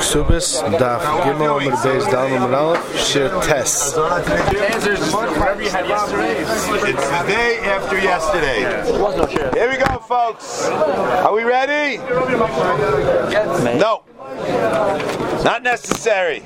Ksubis, Daf Gimel, Amud Beis, Dal Amud Aleph, Shir Tes. Whatever you had yesterday. It's the day after yesterday. Here we go, folks. Are we ready? No. Not necessary.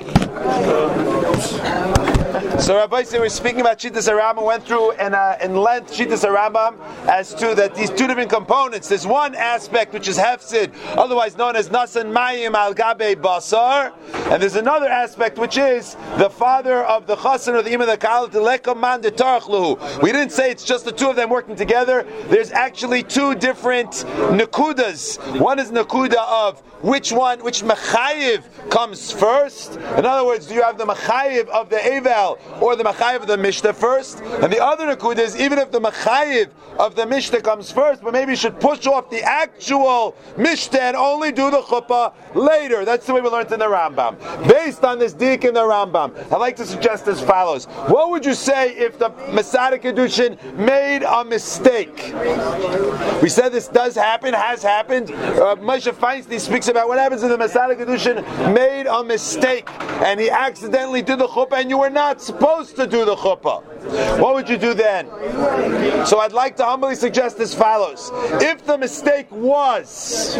So Rabbi said we're speaking about Shittas HaRambam, went through in length Shittas HaRambam as to that these two different components. There's one aspect which is Hefsid, otherwise known as Nasan Mayim Al Gabe Basar, and there's another aspect which is the father of the Chassan or the Imam of the Kal Lekoman de Tarachluhu. We didn't say it's just the two of them working together. There's actually two different Nakudas. One is Nakuda of which Mechayiv comes first. In other words, do you have the Mechayiv of the Evel or the Mechayiv of the Mishnah first? And the other Nakuda is even if the Mechayiv of the Mishnah comes first, but maybe you should push off the actual Mishnah and only do the Chuppah later. That's the way we learned in the Rambam. Based on this dik in the Rambam, I'd like to suggest as follows. What would you say if the Masada Kedushin made a mistake? We said this does happen, has happened. Moshe Feinstein speaks about what happens if the Masada Kedushin made a mistake and he accidentally did the chuppah and you were not supposed to do the chuppah. What would you do then? So I'd like to humbly suggest as follows. If the mistake was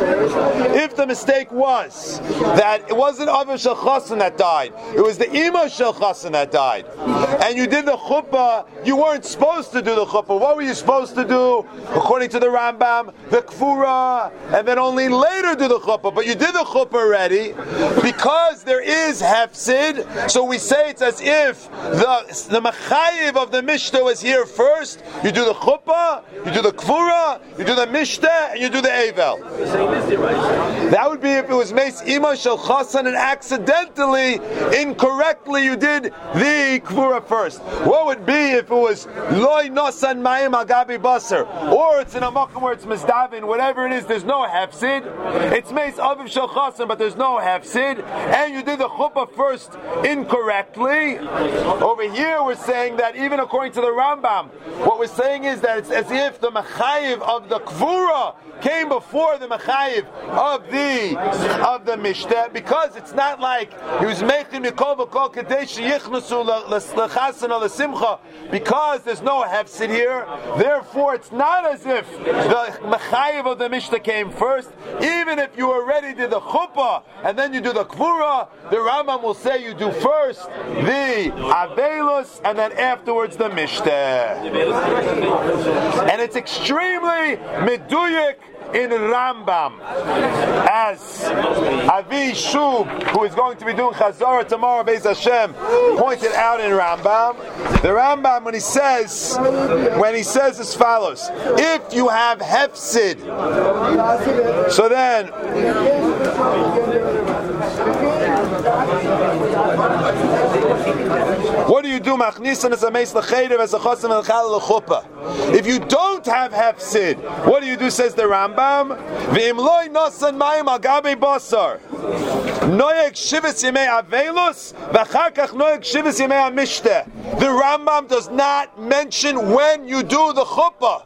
that it wasn't Aviv Shel Chassan that died, it was the Imo Shel Chassan that died, and you did the chuppah, you weren't supposed to do the chuppah. What were you supposed to do? According to the Rambam, the kfura, and then only later do the chuppah. But you did the chuppah already, because there is hefsid, so we say it's as if the machayiv of the Mishnah was here first. You do the chuppah, you do the kfura, you do the Mishnah, and you do the Evel. That would be if it was Meis Ima Shel Chassan and accidentally, incorrectly, you did the kfura first. What would be if it was Loi Nosan Mayim Al Gabi Basar, or it's in a makom where it's Mizdavin, whatever it is, there's no hefsid. It's Meis Aviv Shel Chassan, but there's no hefsid, and you did the chuppah first incorrectly. Over here we're saying that even according to the Rambam, what we're saying is that it's as if the mechayiv of the kvura came before the mechayiv of the Mishnah, because it's not like he was making mikol v'kol kadesh yichnasu l'chasan or l'simcha, because there's no hefsid here. Therefore, it's not as if the mechayiv of the Mishnah came first. Even if you already did the chuppah and then you do the kvura, the Rambam will say you do first the avelus and then afterwards the Mishnah. And it's extremely meduyik in Rambam, as Avi Shub, who is going to be doing Chazorah tomorrow, Beis Hashem, pointed out in Rambam. The Rambam, when he says as follows: if you have hefsid, so then what do you do? Machnisan as a meis l'cheidev as a chosam l'chal l'chuppah. If you don't have hefsid, what do you do? Says the Rambam. V'im loy nosan mayim al gabe basar. Noyek shivas yemei avelus v'achar kach noyek shivas yemeiamishteh. The Rambam does not mention when you do the chuppah.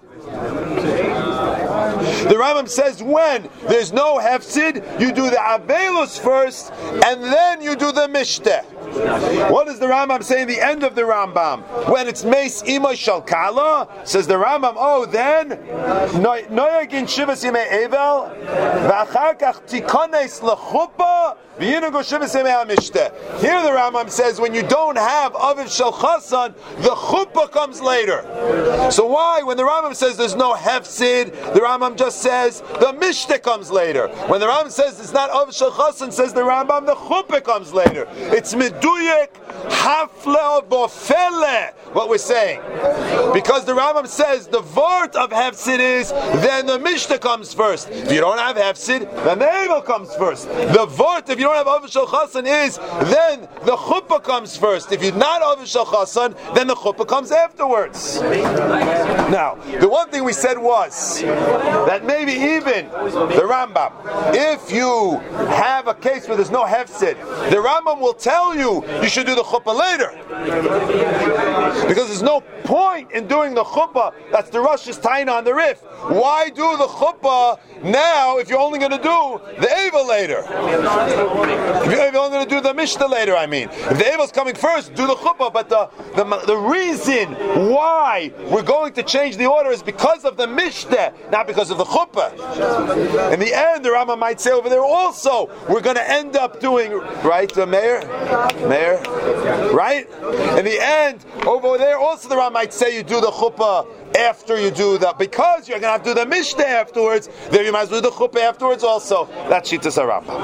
The Rambam says when there's no hefsid, you do the avelus first, and then you do the mishteh. What does the Rambam say in the end of the Rambam? When it's Meis Imo Shalkala, says the Rambam, then Noyagin Shivas Yemei Evel, V'achar kach tikones l'chuppah, v'yinago Shivas Yemei HaMishteh. Here the Rambam says when you don't have Aviv Shel Chassan, the chuppah comes later. So why? When the Rambam says there's no hefsid, the Rambam just says the Mishteh comes later. When the Rambam says it's not Aviv Shel Chassan, says the Rambam, the chuppah comes later. It's meduyek hafle bofele, what we're saying. Because the Rambam says the vort of hefsid is then the Mishnah comes first. If you don't have hefsid, then the Evel comes first. The vort, if you don't have Aviv Shel Chassan, is then the chuppah comes first. If you're not Aviv Shel Chassan, then the chuppah comes afterwards. Now, the one thing we said was that maybe even the Rambam, if you have a case where there's no hefsid, the Rambam will tell you should do the chuppah later. Because there's no point in doing the chuppah, that's the Rosh's taina on the Rif. Why do the chuppah now if you're only going to do the Eva later? If you're only going to do the Mishnah later, I mean. If the Eva's coming first, do the chuppah, but the reason why we're going to change the order is because of the Mishnah, not because of the chuppah. In the end, the Rambam might say over there also, we're going to end up doing, right, the Meir, right? In the end, over there also the Rambam might say you do the chuppah after you do that, because you're going to have to do the Mishnah afterwards, then you might as well do the chuppah afterwards also. That's Shittas HaRambam.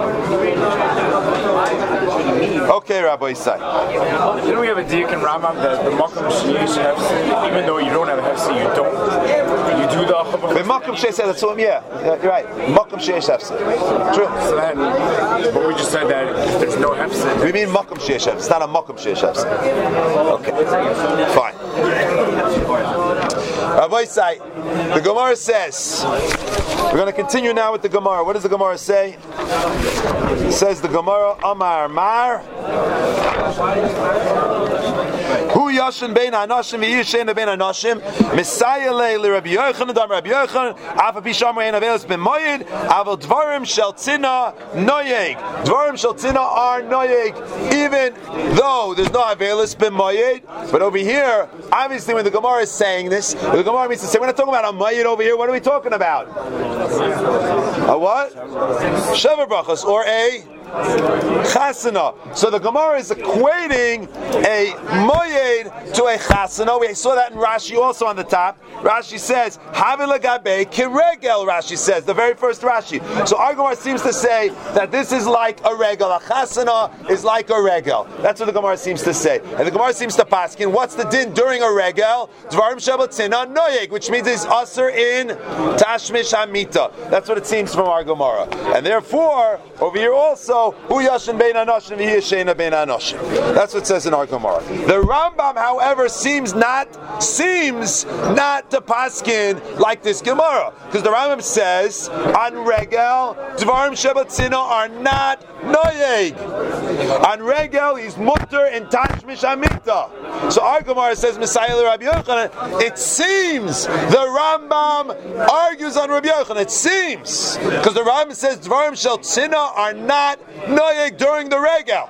Okay, Rabbi Isai. Didn't we have a diuk in Rambam that the Makam Sheyesh Hefsi, even though you don't have a Hefsi, you do the chuppah? The Makam Sheyesh Hefsi, yeah, you're right. Makam Sheyesh Hefsi. True. So then, but we just said that if there's no Hefsi. We mean Makam Sheyesh Hefsi. It's not a Makam Sheyesh Hefsi. Okay, fine. Rabbi Isai, the Gemara says, we're going to continue now with the Gemara. What does the Gemara say? It says the Gemara, Amar Mar, Hu Yashin Bein Anashim V'Yishen Bein Anashim Messiah Leili Rabbi Yochanan Dam Rabbi Yochanan Afa Pishamar Ein Avelis Ben Moyed Aval Dvarim Shel Tzina Noyeg. Dvarim Shel Tzina are Noyeg, even though there's no Avelis Ben Moyed. But over here, obviously, when the Gemara is saying this, the Gemara means to say we're not talking about a Moyed over here. What are we talking about? A what? Sheva Brachos, or a Chasana. So the Gemara is equating a moyed to a chasana. We saw that in Rashi also on the top. Rashi says, Havila Gabe Kiregel, Rashi says, the very first Rashi. So our Gemara seems to say that this is like a regel. A chasana is like a regel. That's what the Gemara seems to say. And the Gemara seems to paskin, what's the din during a regel? Dvarim Shabbatina Noyeg, which means it's usher in Tashmish Hamita. That's what it seems from our Gemara. And therefore, over here also, Hu Yashin Bein Anoshim V'Yishena Bein Anoshim. That's what it says in our Gemara. The Rambam, however, seems not to paskin like this Gemara, because the Rambam says on regel Dvarim Shabbatzina are not noyeg. On regel he's mutter in Tashmish Hamita. So our Gemara says Messiah Rabbi Yochanan. It seems the Rambam argues on Rabbi Yochanan. It seems because the Rambam says Dvarim Shabbatzina are not noyeg during the regel.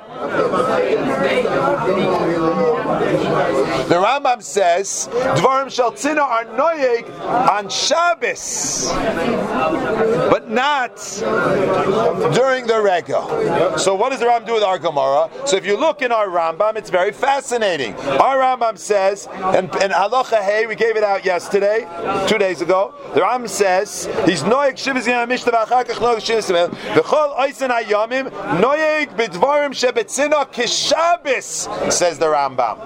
The Rambam says Dvarim Shel Tzina are noyeg on Shabbos, but not during the regel. So what does the Rambam do with our Gemara? So if you look in our Rambam, it's very fascinating. Our Rambam says, and Halacha Hey, we gave it out yesterday, 2 days ago. The Rambam says he's noyeg Shivas Yom Mishnah v'achakach noyeg Shivas Yom v'chol Oisen Hayomim noyeg b'dvarim shebetzina kishabis, says the Rambam.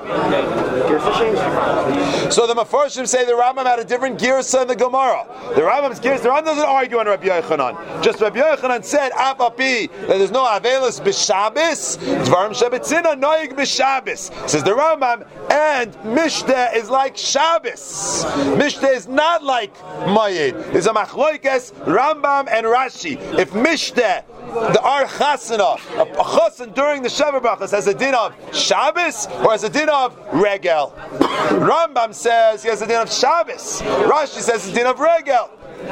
So the Mefarshim say the Rambam had a different girsa in the Gemara. The Rambam's girsa, the Rambam doesn't argue on Rabbi Yochanan. Just Rabbi Yochanan said, Apapi, that there's no Avelis b'Shabbos, Dvarim shebetzina noyeg b'Shabbos, says the Rambam, and Mishnah is like Shabbos. Mishnah is not like Mayed. It's a machloikes Rambam and Rashi. If Mishnah, the Ar Chasana, a Chasan during the Sheva Brachos has a din of Shabbos or has a din of Regel. Rambam says he has a din of Shabbos. Rashi says a din of Regel.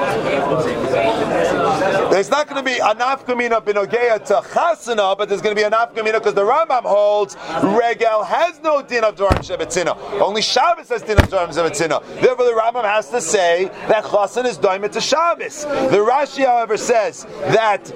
There's not going to be a nafkamina b'nogeya to chasana, but there's going to be a nafkamina because the Rambam holds regel has no din of dvarim shebetzina. Only Shabbos has din of dvarim shebetzina. Therefore, the Rambam has to say that chasan is doimet to Shabbos. The Rashi, however, says that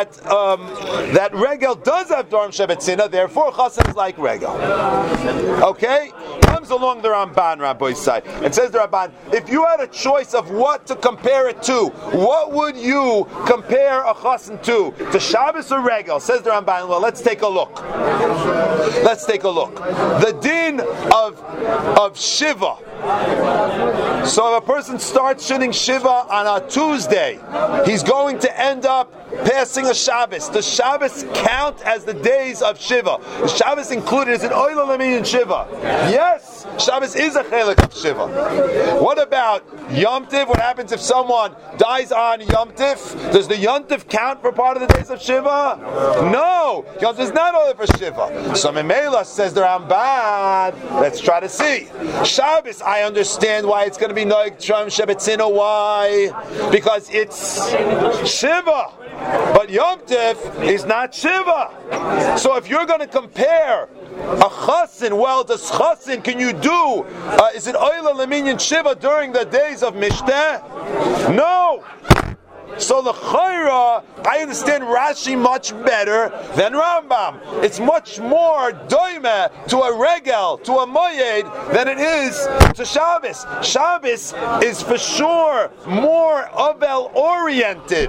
regel does have dvarim shebetzina. Therefore, chasan is like regel. Okay, comes along the Ramban, Rabbi Isai, and says the Ramban, if you had a choice of what to compare it to, what would you compare a chasen to Shabbos or regel? Says the Ramban. Well, let's take a look. The din of Shiva So if a person starts shitting Shiva on a Tuesday, he's going to end up passing a Shabbos. Does Shabbos count as the days of Shiva? The Shabbos included is an Oila Lamin Shiva. Yes, Shabbos is a chelik of Shiva. What about Yom Tiv? What happens if someone dies on Yom Tiv? Does the Yom Tiv count for part of the days of Shiva? No, Yom Tiv is not only for Shiva. So Memela says the Ramban. Let's try to see. Shabbos, I understand why it's going to be Noig Tram Shabbatzina. Why? Because it's Shiva. But Yom Tiv is not Shiva. So if you're going to compare a Chassin, well, does Chassin, can you do, is it Oila Leminyan Shiva during the days of Mishteh? No. So the Chayra, I understand Rashi much better than Rambam. It's much more doime to a regel, to a moyed, than it is to Shabbos. Shabbos is for sure more Avel oriented.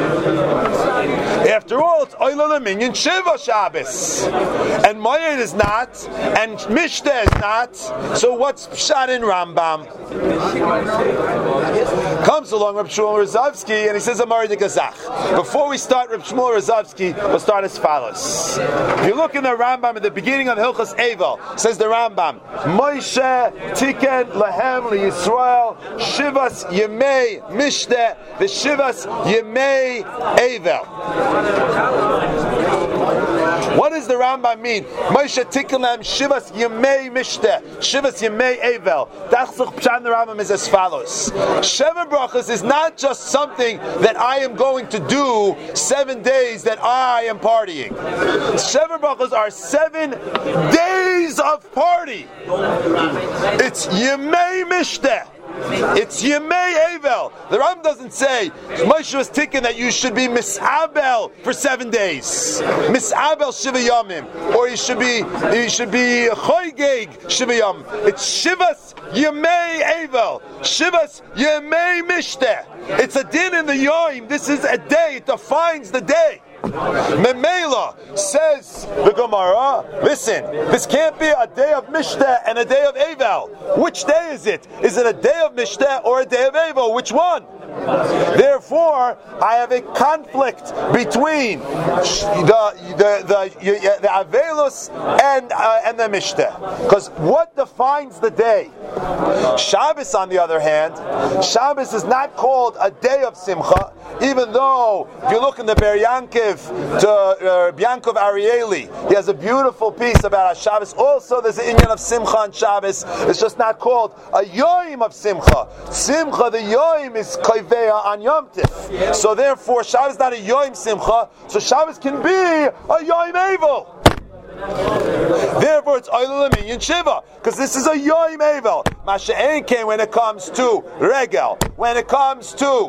After all, it's Oila Leminyan Shiva Shabbos. And moyed is not, and Mishteh is not. So what's Pshat in Rambam? Comes along Reb Shmuel Rozovsky and he says, before we start Reb Shmuel Rozovsky, we'll start as follows. If you look in the Rambam at the beginning of Hilchos Eivel, says the Rambam, Moshe tiken lahem liyisrael shivas yemei mishteh v'shivas yemei Eivel. What does the Rambam mean? Moshe tiken lahem shivas yemei mishteh shivas yemei Eivel. Tachsuch pshat in the Rambam is as follows. Sheva brachas is not just something that I am going to do 7 days that I am partying. Sheva brachas are 7 days of party. It's Yemei Mishteh. It's Yemei Eivel. The Ram doesn't say Moshe was thinking that you should be misabel for 7 days, misabel shiva yamim, or you should be choygeg shiva yam. It's Shivas Yemei Eivel, Shivas Yemei Mishteh. It's a din in the Yom. This is a day. It defines the day. Memela says the Gemara, listen, this can't be a day of Mishteh and a day of Eivel. Which day is it? Is it a day of Mishteh or a day of Eivel? Which one? Therefore, I have a conflict between the Avelus and the Mishteh. Because what defines the day? Shabbos, on the other hand, Shabbos is not called a day of Simcha, even though if you look in the Ber Yankiv to Yankov Arieli, he has a beautiful piece about Shabbos. Also, there's an inyan of Simcha on Shabbos. It's just not called a Yom of Simcha. Simcha, the Yom is Koiveya on Yom Tif. So therefore, Shabbos is not a Yom Simcha. So Shabbos can be a Yom Eivel. Therefore, it's Oila Leminyan Shiva, because this is a Yom Eivel. Masha'en came when it comes to Regel, when it comes to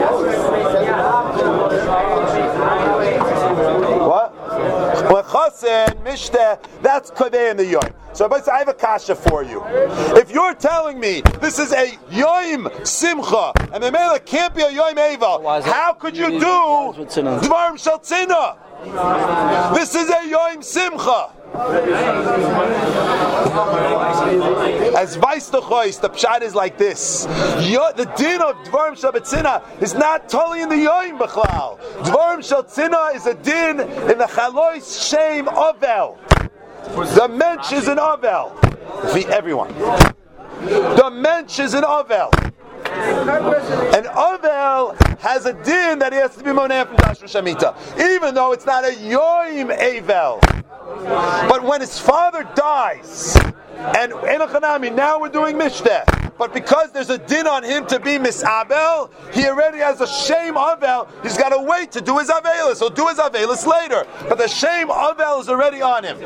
what? When Chasen, Mishteh, that's Kodeh in the Yom. So I have a kasha for you. If you're telling me this is a Yom Simcha and the Mela can't be a Yom Eivel, how could you do Dvarim Shel Tzina? This is a Yom Simcha. As Vais Tochois, the pshat is like this. The din of Dvarim Shel Tzina is not totally in the Yom Bechlal. Dvarim Shel Tzina is a din in the Chalois Shem Ovel. The mensch is an Ovel. Everyone. The mensch is an Ovel. And Ovel has a din that he has to be moneh from Tashmish Shemitah, even though it's not a Yom Eivel. But when his father dies, and Enochanami, now we're doing Mishteh, but because there's a din on him to be Misabel, he already has a shame Avel, he's got to wait to do his Avelis. He'll do his Avelis later, but the shame Avel is already on him.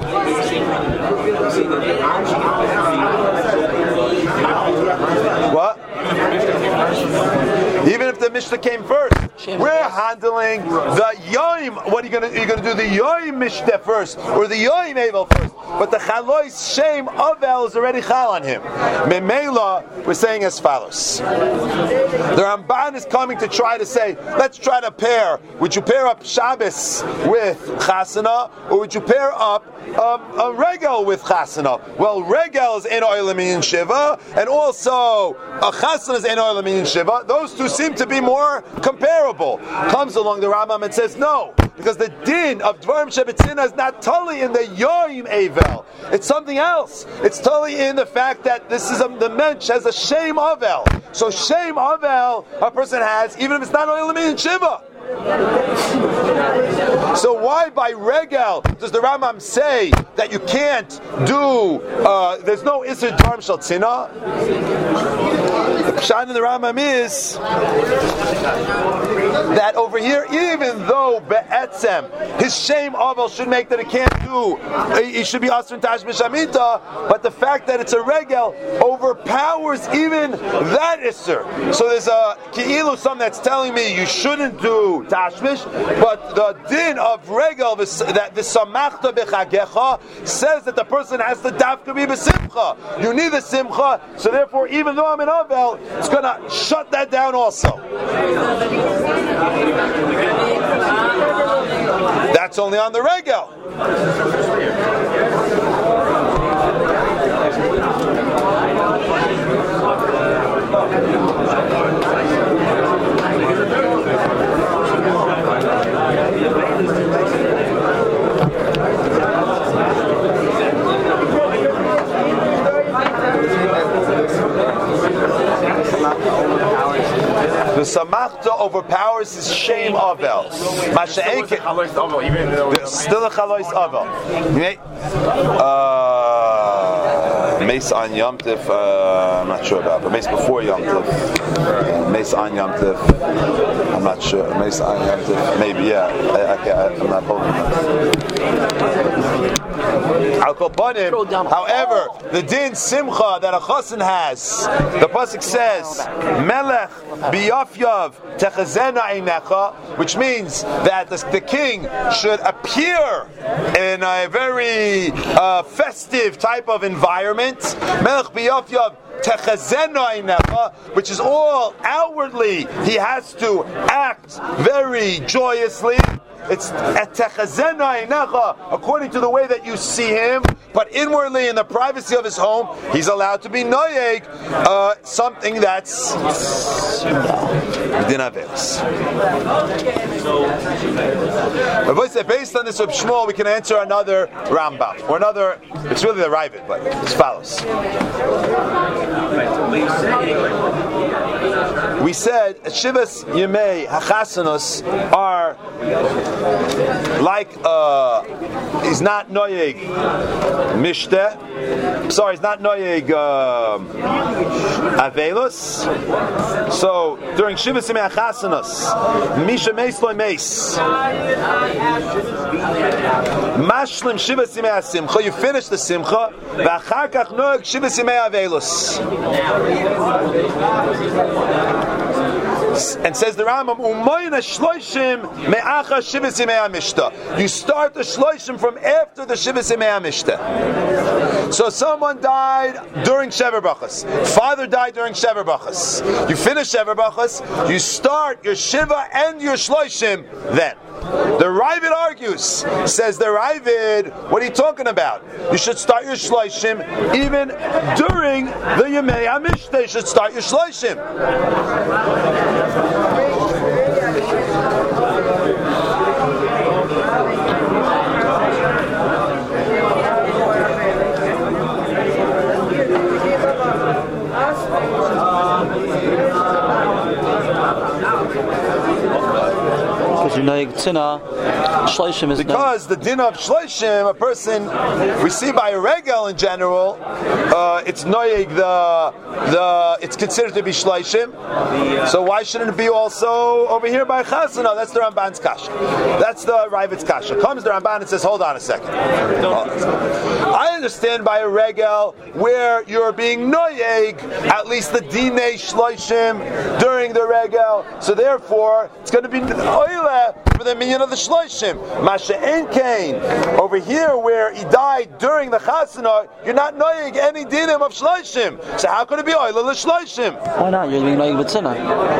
What? Even if the Mishnah came first. we're handling the yoim. What are you going to do? The yoim mishteh first, or the yoim avel first? But the chalois shame avel is already chal on him. Memela, we're saying as follows. The Ramban is coming to try to say, let's try to pair. Would you pair up Shabbos with Chasana, or would you pair up a regel with Chasana? Well, regel is in oil in Shiva, and also a Chasana is in oil in Shiva. Those two seem to be more comparable. Comes along the Rambam and says no, because the din of Dvarim Shebetzina is not totally in the Yoim Avel. It's something else. It's totally in the fact that this is the mensch has a shame Avel. So shame Avel a person has, even if it's not oil in Shiva. So why by regel does the Rambam say that you can't do? There's no Isser Dvarim Shel Tzina. The pshat in the Rambam is that over here, even though be'etzem his shame aval should make that it can't do, he should be asr tash b'shamita, but the fact that it's a regel overpowers even that Isser. So there's a ki'ilu some that's telling me you shouldn't do tashmish, but the din of regel that v'samachta b'chagecha says that the person has to dafka be b'simcha. You need the simcha, so therefore even though I'm in avel, it's going to shut that down also. That's only on the regel. The samachta overpowers his shame avel. Still a chalois avel. Mace on Yom Tif, I'm not sure about, but Mace before Yom Tif. Mace on Yom Tif, I'm not sure. Mace on Yom Tif, maybe, yeah. I'm not holding that. However, the din simcha that a chassan has, the pasuk says, Melech biyafyav techazena einecha, which means that the king should appear in a very festive type of environment. Melech biyafyav techazena einecha, which is all outwardly he has to act very joyously. It's according to the way that you see him, but inwardly in the privacy of his home, he's allowed to be noyeg, something that's based on this of Shmuel, we can answer another Rambam or another. It's really the Ravid, but as follows. We said Shivas Yemei Hachasanos are like he's not noyeg mishteh. Sorry, he's not noyeg avelus. So during Shivas Yemei Hachasanos, Misha Meis Loi Meis Mashlim Shivas Yemei HaSimcha. You finish the Simcha. V'achar kach noyeg Shivas Yemei Avelus. And says the Rambam, Umayna Shloishim me'acha Shivas Yemei HaMishta. You start the Shloishim from after the Shivas Yemei HaMishta. So someone died during Shever Brachas. Father died during Shever Brachas. You finish Shever Brachas, you start your Shiva and your Shloishim then. The Ravid argues, says the Ravid, what are you talking about? You should start your Shloishim even during the Yemei HaMishta. You should start your Shloishim. Because you know Tzina Shloshim is because the din of shloshim, a person we see by a regel in general, it's noyeg it's considered to be shloshim. So why shouldn't it be also over here by chasana? That's the Ramban's kasha. That's the Ravid's kasha. Comes the Ramban and says, hold on a second. I understand by a regel where you're being noyeg, at least the dinei shloshim during the regel. So therefore, it's going to be oile for the minyan of the shloshim. Masha ein kain. Over here, where he died during the chasana, you're not noyeg any dinim of shloshim. So how could it be oile l'shloshim? Why not? You're being noyeg b'tzina.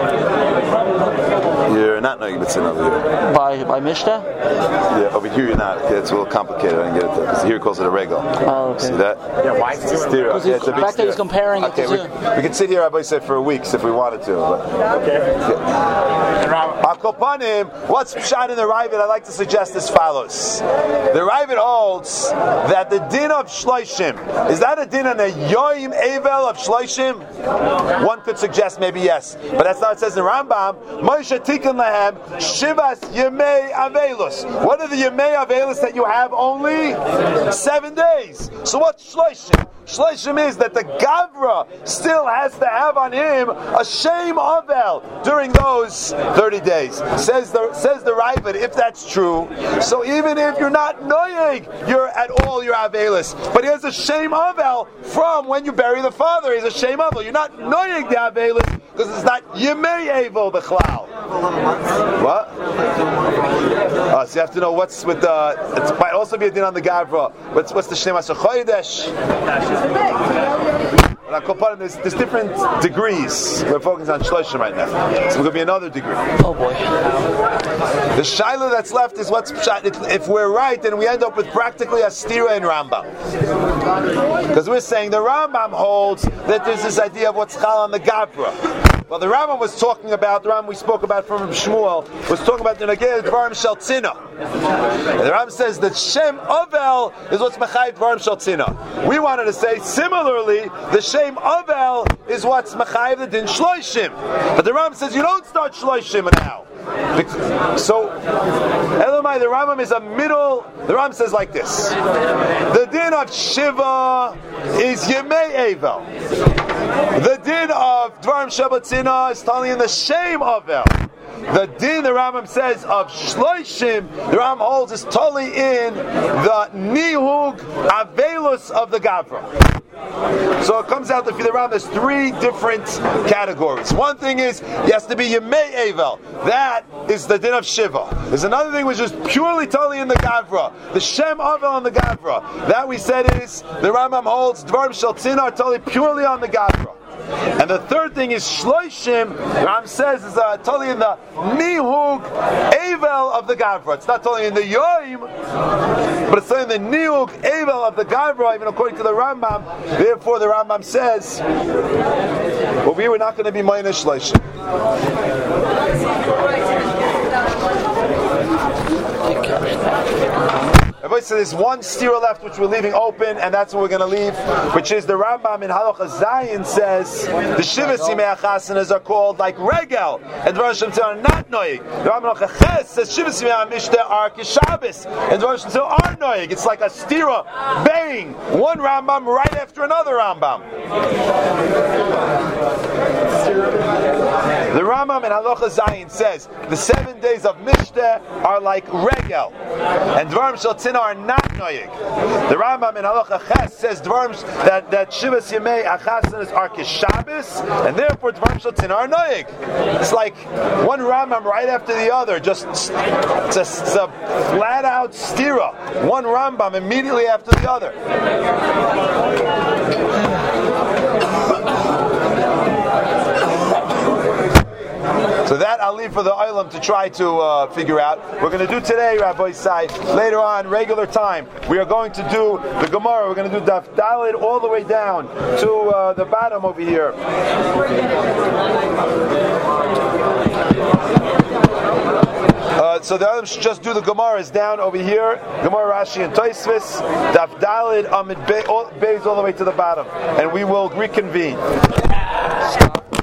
You're not noyeg b'tzina over here. By Mishnah? Yeah, over here you're not. Okay, it's a little complicated. I didn't get it there because here he calls it a regel. Oh, okay. See that? Yeah, why is it Stira. Yeah, it's a the big fact that he's comparing it to we could sit here, I say, for weeks if we wanted to. But. okay. Akopanim, what's shot in the Ravid? I'd like to suggest as follows. The Ravid holds that the din of shloshim, is that a din on a yoim evel of shloshim? One could suggest maybe yes, but that's not what it says in Rambam. Moshe tikkun lahem shivas yemei avelus. What are the yemei avelus that you have only 7 days? So what's shloshim? Shloshim is that the Gavra still has to have on him a shame avel during those 30 days. Says the Ravid, if that's true, so even if you're not noyeg, you're at all your avelis. But he has a shame avel from when you bury the father. He's a shame avel. You're not noyeg the avelis because it's not yemei avel b'chlal. What? So you have to know what's with the. It might also be a din on the Gavra. What's the shema chodesh? There's different degrees. We're focusing on shloshim right now, so there's going to be another degree. Oh boy. The shaila that's left is what's pshat. If we're right, then we end up with practically a stira in Rambam, because we're saying the Rambam holds that there's this idea of what's chal on the Gavra. Well, the Rambam was talking about, the Rambam we spoke about from Shmuel, was talking about the Nageh Dvarim Shel Tzina. And the Rambam says that Shem Avel is what's Mechayiv Dvarim Shel Tzina. We wanted to say, similarly, the Shem Avel is what's Mechayiv the Din Shloshim. But the Rambam says, you don't start Shloshim now. So, Elamai, the Rambam is a middle, the Rambam says like this. The Din of Shiva is Yemei Evel. The din of Dvarim Shabbatzina is telling in the shame avel. The din, the Rambam says, of Shloshim, the Rambam holds is totally in the nihug avelus of the Gavra. So it comes out that for the Rambam there's 3 different categories. One thing is, he has to be Yemei Evel. That is the din of Shiva. There's another thing which is purely totally in the Gavra. The Shem Avel on the Gavra. That we said is, the Rambam holds Dvarim Shel Tzina are totally purely on the Gavra. And the third thing is Shloshim, Ram says, is totally in the Nihug Evel of the Gavra. It's not totally in the Yoim, but it's totally in the Nihug Evel of the Gavra, even according to the Rambam. Therefore, the Rambam says, well, we were not going to be minus Shloshim. So there's one stira left which we're leaving open, and that's what we're going to leave, which is the Rambam in Halacha Zayin says the Shivas Yimei Chasanas are called like Regel, and Dvarim Shel Tzina are not noyeg. The Rambam Halacha Ches says Shivas Yimei Mishnah are Kishabis, and Dvarim Shel Tzina are noyeg. It's like a stira, bang, one Rambam right after another Rambam. The Rambam in Halacha Zayin says the 7 days of Mishnah are like Regel, and Dvarim Shel Tzina are not noyeg. The Rambam in Halacha Ches says Dvarim that Shivas Yemei Achasanas are Kishabis, and therefore Dvarim Shel Tzina are noyeg. It's like one Rambam right after the other. Just it's a flat out stira. One Rambam immediately after the other. So that I'll leave for the Olam to try to figure out. We're going to do today, Rabbi Isai, later on, regular time. We are going to do the Gemara. We're going to do Daf Daled all the way down to the bottom over here. So the others should just do the Gemaras down over here. Gemara, Rashi, and Tosfos. Daf Daled, Amid Beis all the way to the bottom. And we will reconvene.